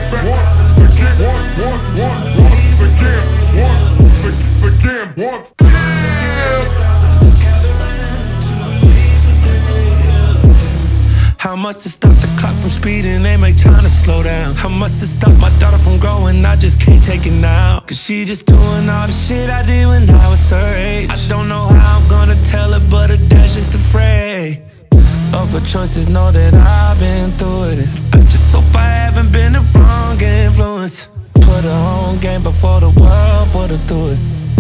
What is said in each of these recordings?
How much to stop the clock from speeding, they make time to slow down. How much to stop my daughter from growing, I just can't take it now. Cause she just doing all the shit I did when I was her age. I don't know how I'm gonna tell her, but her dad's just afraid of her choices, know that I've been through it. I just hope I haven't been the wrong influence. Put her on game before the world put her through it.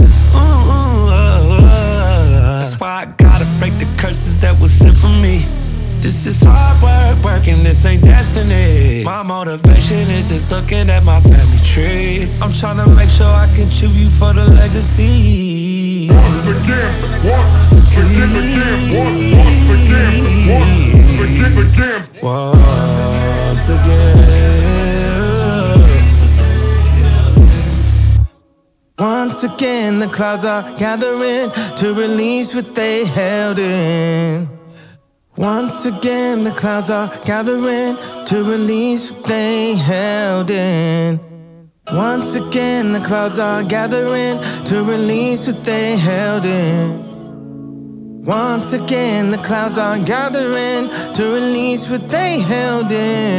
That's why I gotta break the curses that was sent for me. This is hard work, working, this ain't destiny. My motivation is just looking at my family tree. I'm tryna make sure I contribute for the legacy. Once again, once again, the clouds are gathering to release what they held in. Once again, the clouds are gathering to release what they held in. Once again, the clouds are gathering to release what they held in. Once again, the clouds are gathering to release what they held in.